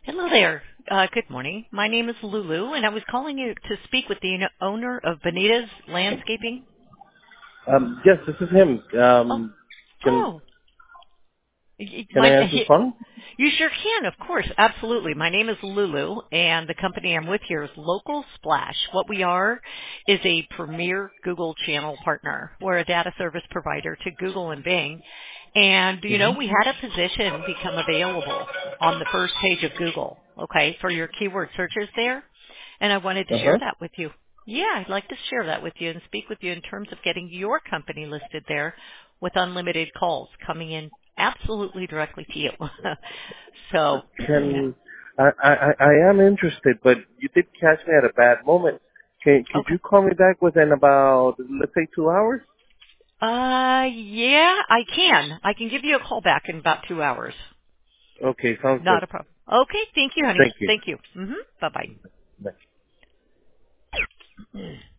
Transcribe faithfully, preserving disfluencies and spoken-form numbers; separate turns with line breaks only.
Hello there. Uh, good morning. My name is Lulu, and I was calling you to speak with the owner of Bonita's Landscaping.
Um, yes, this is him.
Oh,
Um, can
oh, y- y-
can I
my,
answer his phone?
you sure can, of course, absolutely. My name is Lulu, and the company I'm with here is Local Splash. What we are is a premier Google channel partner. We're a data service provider to Google and Bing, and you know we had a position become available on the first page of Google. Okay, for your keyword searches there. And I wanted to
Uh
share
huh.
that with you. Yeah, I'd like to share that with you and speak with you in terms of getting your company listed there with unlimited calls coming in absolutely directly to you. so, yeah.
Can I, I I I am interested, but you did catch me at a bad moment. Can could
Okay.
you call me back within about let's say two hours?
Uh, yeah, I can. I can give you a call back in about two hours.
Okay, sounds good.
Not a problem. Okay, thank you, honey.
Thank you.
Thank you. Mhm. Bye-bye.
Bye.